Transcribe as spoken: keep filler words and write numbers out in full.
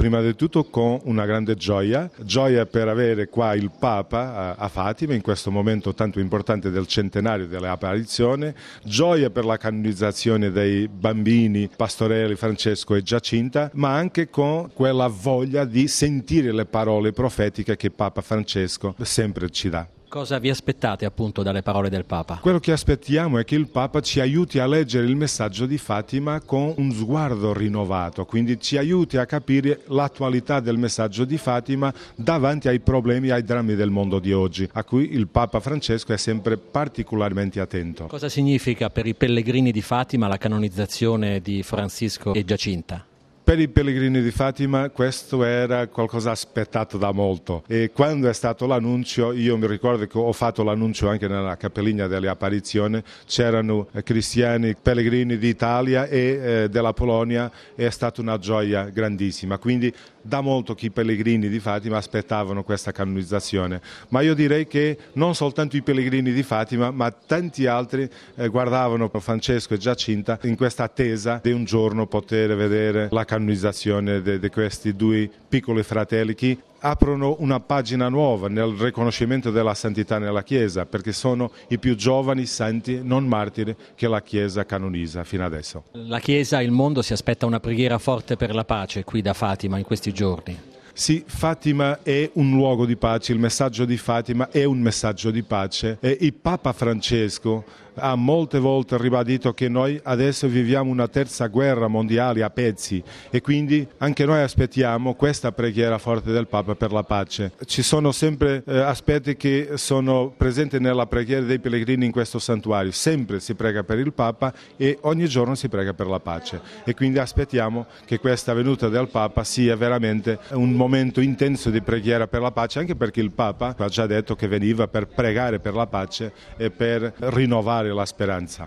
prima di tutto con una grande gioia, gioia per avere qua il Papa a Fatima in questo momento tanto importante del centenario dell'apparizione, gioia per la canonizzazione dei bambini pastorelli Francesco e Giacinta, ma anche con quella voglia di sentire le parole profetiche che Papa Francesco sempre ci dà. Cosa vi aspettate appunto dalle parole del Papa? Quello che aspettiamo è che il Papa ci aiuti a leggere il messaggio di Fatima con un sguardo rinnovato, quindi ci aiuti a capire l'attualità del messaggio di Fatima davanti ai problemi e ai drammi del mondo di oggi, a cui il Papa Francesco è sempre particolarmente attento. Cosa significa per i pellegrini di Fatima la canonizzazione di Francisco e Giacinta? Per i pellegrini di Fatima questo era qualcosa aspettato da molto e quando è stato l'annuncio, io mi ricordo che ho fatto l'annuncio anche nella cappellina delle apparizioni, c'erano cristiani pellegrini d'Italia e eh, della Polonia e è stata una gioia grandissima, quindi da molto che i pellegrini di Fatima aspettavano questa canonizzazione, ma io direi che non soltanto i pellegrini di Fatima ma tanti altri eh, guardavano Francesco e Giacinta in questa attesa di un giorno poter vedere la canonizzazione di, di questi due piccoli fratelli che aprono una pagina nuova nel riconoscimento della santità nella Chiesa, perché sono i più giovani santi non martiri che la Chiesa canonizza fino adesso. La Chiesa e il mondo si aspetta una preghiera forte per la pace qui da Fatima in questi giorni. Sì, Fatima è un luogo di pace, il messaggio di Fatima è un messaggio di pace e il Papa Francesco ha molte volte ribadito che noi adesso viviamo una terza guerra mondiale a pezzi e quindi anche noi aspettiamo questa preghiera forte del Papa per la pace. Ci sono sempre eh, aspetti che sono presenti nella preghiera dei pellegrini in questo santuario, sempre si prega per il Papa e ogni giorno si prega per la pace e quindi aspettiamo che questa venuta del Papa sia veramente un momento intenso di preghiera per la pace, anche perché il Papa ha già detto che veniva per pregare per la pace e per rinnovare la speranza.